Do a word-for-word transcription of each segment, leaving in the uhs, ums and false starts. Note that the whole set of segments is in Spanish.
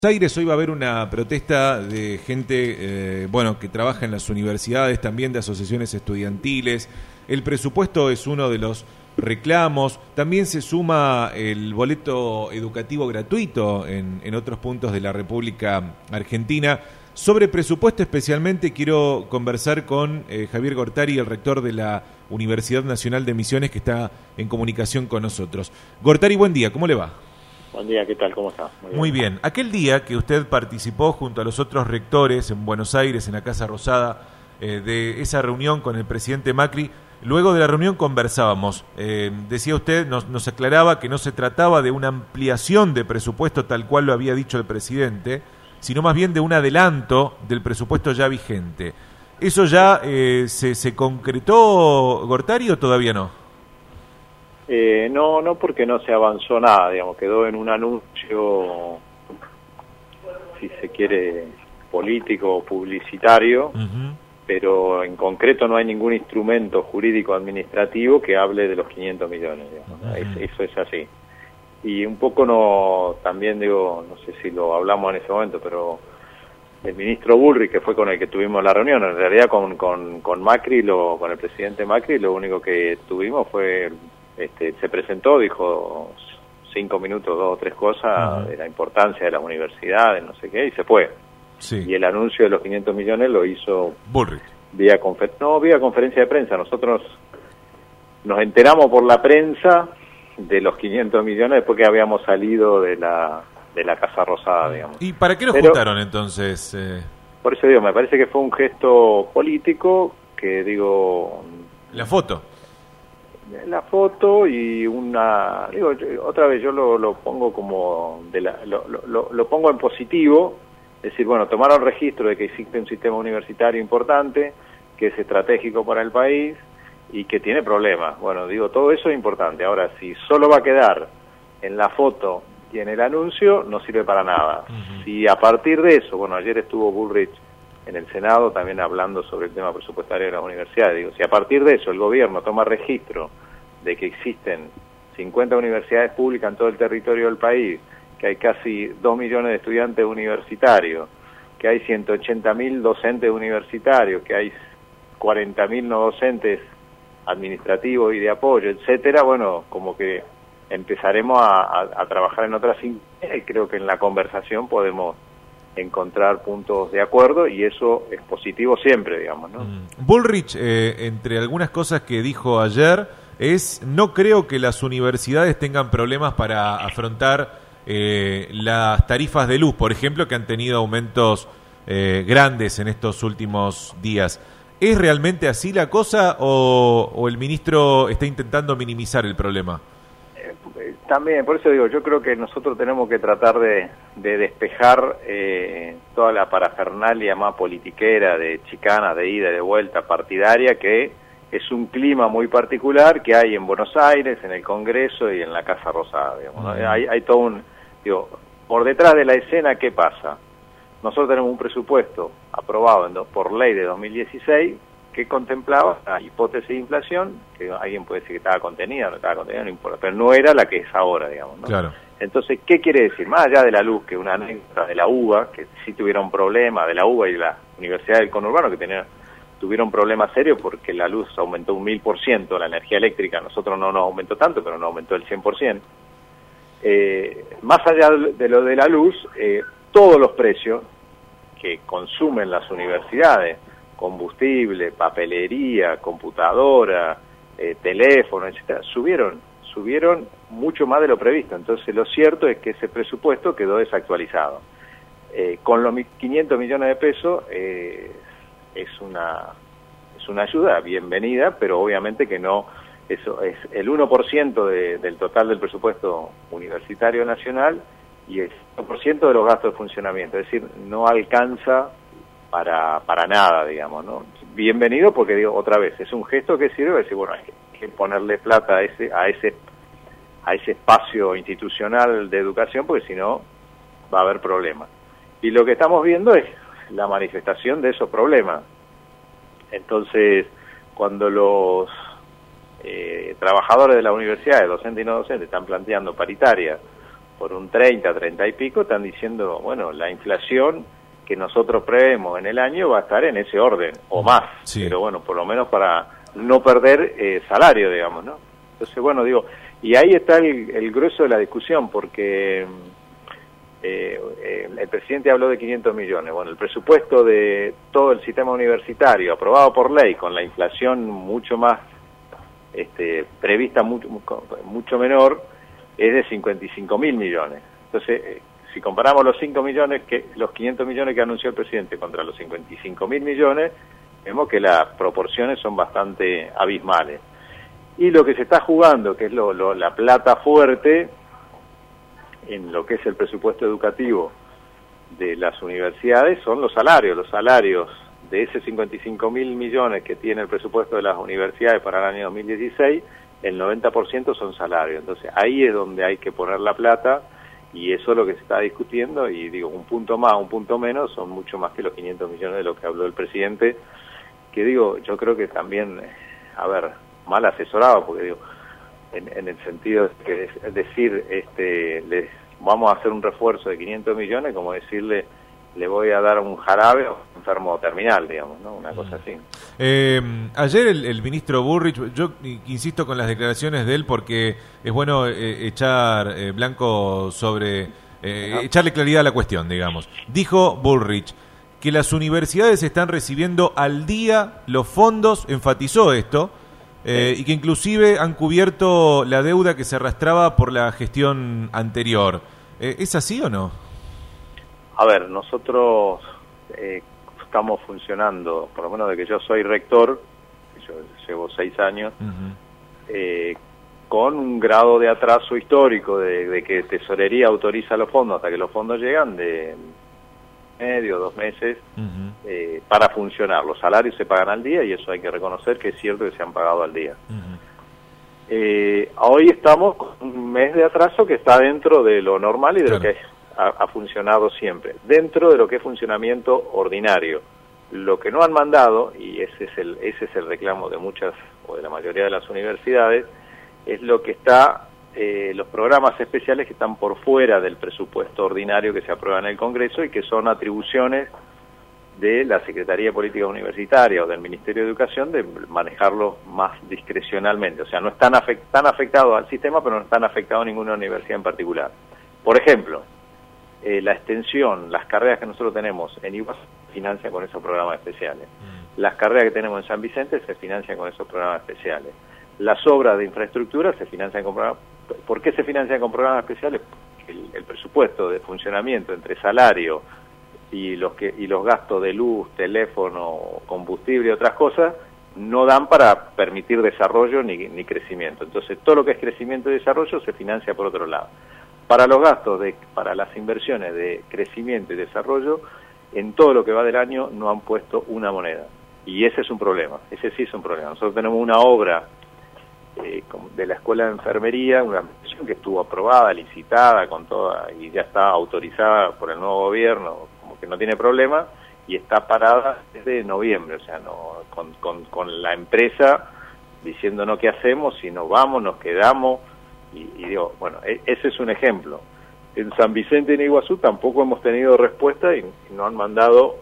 Aires hoy va a haber una protesta de gente eh, bueno que trabaja en las universidades, también de asociaciones estudiantiles. El presupuesto es uno de los reclamos. También se suma el boleto educativo gratuito en, en otros puntos de la República Argentina. Sobre presupuesto especialmente quiero conversar con eh, Javier Gortari, el rector de la Universidad Nacional de Misiones, que está en comunicación con nosotros. Gortari, buen día, ¿cómo le va? Buen día, ¿qué tal? ¿Cómo está? Muy bien. Muy bien. Aquel día que usted participó junto a los otros rectores en Buenos Aires, en la Casa Rosada, eh, de esa reunión con el presidente Macri, luego de la reunión conversábamos. Eh, decía usted, nos, nos aclaraba que no se trataba de una ampliación de presupuesto tal cual lo había dicho el presidente, sino más bien de un adelanto del presupuesto ya vigente. ¿Eso ya eh, se, se concretó, Gortari, o todavía no? Eh, no, no porque no se avanzó nada, digamos, quedó en un anuncio, si se quiere, político o publicitario, uh-huh. Pero en concreto no hay ningún instrumento jurídico administrativo que hable de los quinientos millones, digamos, ¿no? Uh-huh. es, eso es así. Y un poco no, también digo, no sé si lo hablamos en ese momento, pero el ministro Bullrich, que fue con el que tuvimos la reunión, en realidad con, con, con Macri, lo, con el presidente Macri, lo único que tuvimos fue... Este, se presentó, dijo cinco minutos, dos o tres cosas uh-huh. de la importancia de las universidades, no sé qué, y se fue. Sí. Y el anuncio de los quinientos millones lo hizo Bullrich. Vía confer- no, vía conferencia de prensa. Nosotros nos enteramos por la prensa de los quinientos millones después que habíamos salido de la de la Casa Rosada, digamos. ¿Y para qué lo Pero, juntaron entonces? Eh... Por eso digo, me parece que fue un gesto político que digo... La foto. La foto y una, digo, otra vez yo lo, lo pongo como, de la, lo, lo, lo pongo en positivo, es decir, bueno, tomaron registro de que existe un sistema universitario importante, que es estratégico para el país y que tiene problemas. Bueno, digo, todo eso es importante. Ahora, si solo va a quedar en la foto y en el anuncio, no sirve para nada. Uh-huh. Si a partir de eso, bueno, ayer estuvo Bullrich en el Senado también hablando sobre el tema presupuestario de las universidades. Digo, si a partir de eso el gobierno toma registro de que existen cincuenta universidades públicas en todo el territorio del país, que hay casi dos millones de estudiantes universitarios, que hay ciento ochenta mil docentes universitarios, que hay cuarenta mil no docentes administrativos y de apoyo, etcétera, bueno, como que empezaremos a, a, a trabajar en otras y creo que en la conversación podemos encontrar puntos de acuerdo y eso es positivo siempre, digamos, ¿no? Mm. Bullrich, eh, entre algunas cosas que dijo ayer, es no creo que las universidades tengan problemas para afrontar eh, las tarifas de luz, por ejemplo, que han tenido aumentos eh, grandes en estos últimos días. ¿Es realmente así la cosa o, o el ministro está intentando minimizar el problema? También, por eso digo, yo creo que nosotros tenemos que tratar de, de despejar eh, toda la parafernalia más politiquera, de chicanas, de ida y de vuelta, partidaria, que es un clima muy particular que hay en Buenos Aires, en el Congreso y en la Casa Rosada, digamos, ¿no? Uh-huh. hay, hay todo un... Digo, por detrás de la escena, ¿qué pasa? Nosotros tenemos un presupuesto aprobado en do, por ley de dos mil dieciséis que contemplaba la hipótesis de inflación, que alguien puede decir que estaba contenida, no estaba contenida, no importa, pero no era la que es ahora, digamos, ¿no? Claro. Entonces, ¿qué quiere decir? Más allá de la luz, que una anécdota de la UBA, que sí tuviera un problema, de la UBA y la Universidad del Conurbano, que tenía, tuvieron problemas serios porque la luz aumentó un mil por ciento, la energía eléctrica, nosotros no nos aumentó tanto, pero no aumentó el cien por ciento. Eh, más allá de lo de la luz, eh, todos los precios que consumen las universidades, combustible, papelería, computadora, eh, teléfono, etcétera, subieron, subieron mucho más de lo previsto. Entonces, lo cierto es que ese presupuesto quedó desactualizado. Eh, con los quinientos millones de pesos eh, es una es una ayuda bienvenida, pero obviamente que no, eso es el uno por ciento de, del total del presupuesto universitario nacional y el uno por ciento de los gastos de funcionamiento, es decir, no alcanza para para nada, digamos, ¿no? Bienvenido porque, digo, otra vez, es un gesto que sirve, decir, bueno, hay que ponerle plata a ese a ese a ese espacio institucional de educación, porque si no va a haber problemas. Y lo que estamos viendo es la manifestación de esos problemas. Entonces, cuando los eh, trabajadores de la universidad, docentes y no docentes, están planteando paritarias por un treinta, treinta y pico, están diciendo, bueno, la inflación que nosotros prevemos en el año va a estar en ese orden, o más, sí. Pero bueno, por lo menos para no perder eh, salario, digamos, ¿no? Entonces, bueno, digo, y ahí está el, el grueso de la discusión, porque eh, eh, el presidente habló de quinientos millones, bueno, el presupuesto de todo el sistema universitario, aprobado por ley, con la inflación mucho más este, prevista, mucho, mucho menor, es de cincuenta y cinco mil millones. Entonces, eh, si comparamos los cinco millones, que los quinientos millones que anunció el presidente contra los cincuenta y cinco mil millones, vemos que las proporciones son bastante abismales. Y lo que se está jugando, que es lo, lo, la plata fuerte, en lo que es el presupuesto educativo de las universidades, son los salarios. Los salarios de ese cincuenta y cinco mil millones que tiene el presupuesto de las universidades para el año dos mil dieciséis, el noventa por ciento son salarios. Entonces ahí es donde hay que poner la plata, y eso es lo que se está discutiendo, y digo, un punto más, un punto menos, son mucho más que los quinientos millones de lo que habló el presidente, que digo, yo creo que también, a ver, mal asesorado, porque digo, en, en el sentido de que es decir, este, les vamos a hacer un refuerzo de quinientos millones, como decirle, le voy a dar un jarabe a un enfermo terminal, digamos, ¿no? Una cosa así. Eh, ayer el, el ministro Bullrich, yo insisto con las declaraciones de él porque es bueno eh, echar eh, blanco sobre, eh, ¿no? echarle claridad a la cuestión, digamos. Dijo Bullrich que las universidades están recibiendo al día los fondos, enfatizó esto, eh, sí. y que inclusive han cubierto la deuda que se arrastraba por la gestión anterior. Eh, ¿Es así o no? A ver, nosotros eh, estamos funcionando, por lo menos de que yo soy rector, yo llevo seis años, uh-huh. eh, con un grado de atraso histórico de, de que Tesorería autoriza los fondos hasta que los fondos llegan de medio, dos meses, uh-huh. eh, para funcionar. Los salarios se pagan al día y eso hay que reconocer que es cierto que se han pagado al día. Uh-huh. eh, hoy estamos con un mes de atraso que está dentro de lo normal y de claro. lo que ha, ha funcionado siempre, dentro de lo que es funcionamiento ordinario. Lo que no han mandado, y ese es el, ese es el reclamo de muchas o de la mayoría de las universidades, es lo que está, eh, los programas especiales que están por fuera del presupuesto ordinario que se aprueba en el Congreso y que son atribuciones de la Secretaría de Política Universitaria o del Ministerio de Educación de manejarlos más discrecionalmente. O sea, no están, afect, están afectados al sistema, pero no están afectados a ninguna universidad en particular. Por ejemplo, eh, la extensión, las carreras que nosotros tenemos en Iguazú se financian con esos programas especiales. Mm. Las carreras que tenemos en San Vicente se financian con esos programas especiales. Las obras de infraestructura se financian con programas. ¿Por qué se financian con programas especiales? Porque el, el presupuesto de funcionamiento entre salario y los que y los gastos de luz, teléfono, combustible y otras cosas no dan para permitir desarrollo ni, ni crecimiento. Entonces todo lo que es crecimiento y desarrollo se financia por otro lado. Para los gastos de para las inversiones de crecimiento y desarrollo, en todo lo que va del año no han puesto una moneda. Y ese es un problema, ese sí es un problema. Nosotros tenemos una obra eh, de la Escuela de Enfermería, una inversión que estuvo aprobada, licitada, con toda y ya está autorizada por el nuevo gobierno, como que no tiene problema, y está parada desde noviembre, o sea, no con, con, con la empresa diciéndonos qué hacemos, si nos vamos, nos quedamos, y, y digo, bueno, e, ese es un ejemplo. En San Vicente y en Iguazú tampoco hemos tenido respuesta y, y no han mandado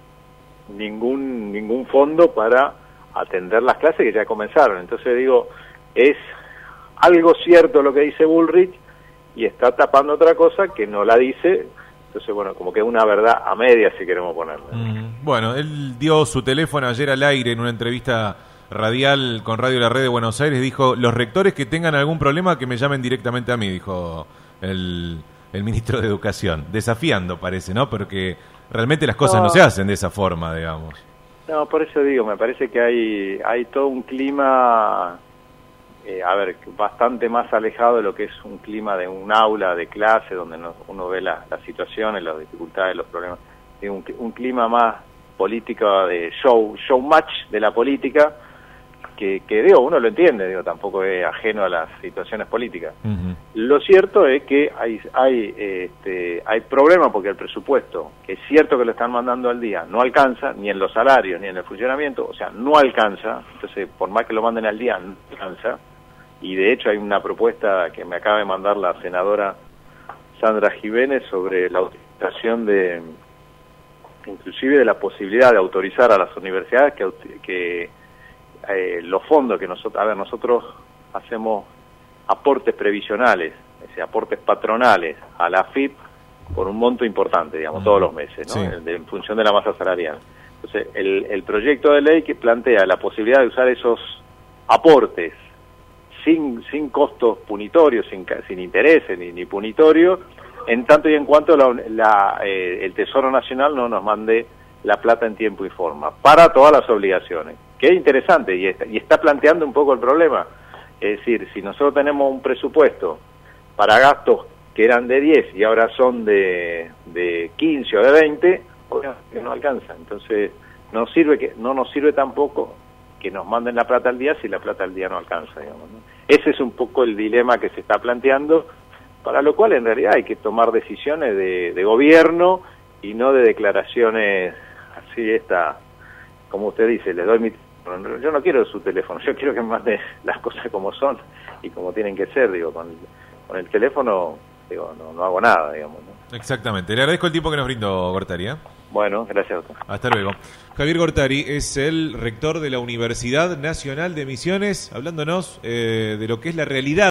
ningún ningún fondo para atender las clases que ya comenzaron. Entonces digo, es algo cierto lo que dice Bullrich y está tapando otra cosa que no la dice. Entonces, bueno, como que es una verdad a media si queremos ponerla. Mm, bueno, él dio su teléfono ayer al aire en una entrevista radial con Radio La Red de Buenos Aires. Dijo, los rectores que tengan algún problema que me llamen directamente a mí, dijo el, el ministro de Educación. Desafiando parece, ¿no? Porque realmente las cosas no, no se hacen de esa forma, digamos. No, por eso digo, me parece que hay hay todo un clima, eh, a ver, bastante más alejado de lo que es un clima de un aula de clase, donde no, uno ve la, las situaciones, las dificultades, los problemas. Es un, un clima más político de show, show match de la política, que, que digo, uno lo entiende, digo, tampoco es ajeno a las situaciones políticas. Uh-huh. Lo cierto es que hay hay este, hay problemas porque el presupuesto, que es cierto que lo están mandando al día, no alcanza, ni en los salarios, ni en el funcionamiento, o sea, no alcanza, entonces por más que lo manden al día, no alcanza, y de hecho hay una propuesta que me acaba de mandar la senadora Sandra Jiménez sobre la utilización de, inclusive de la posibilidad de autorizar a las universidades que, que eh, los fondos que nosotros, a ver, nosotros hacemos aportes previsionales, es decir, aportes patronales a la A F I P por un monto importante, digamos, uh-huh. todos los meses, ¿no? Sí. De, en función de la masa salarial. Entonces, el, el proyecto de ley que plantea la posibilidad de usar esos aportes sin sin costos punitorios, sin, sin intereses ni, ni punitorios, en tanto y en cuanto la, la, eh, el Tesoro Nacional no nos mande la plata en tiempo y forma, para todas las obligaciones. Que es interesante y está, y está planteando un poco el problema. Es decir, si nosotros tenemos un presupuesto para gastos que eran de diez y ahora son de, de quince o de veinte, obviamente no alcanza. Entonces, no sirve que no nos sirve tampoco que nos manden la plata al día si la plata al día no alcanza, digamos, ¿no? Ese es un poco el dilema que se está planteando, para lo cual en realidad hay que tomar decisiones de, de gobierno y no de declaraciones así, esta, como usted dice, le doy mi... Yo no quiero su teléfono, yo quiero que me mande las cosas como son y como tienen que ser, digo, con, con el teléfono, digo, no, no hago nada, digamos, ¿no? Exactamente. Le agradezco el tiempo que nos brindó, Gortari, ¿eh? Bueno, gracias, doctor. Hasta luego. Javier Gortari es el rector de la Universidad Nacional de Misiones, hablándonos eh, de lo que es la realidad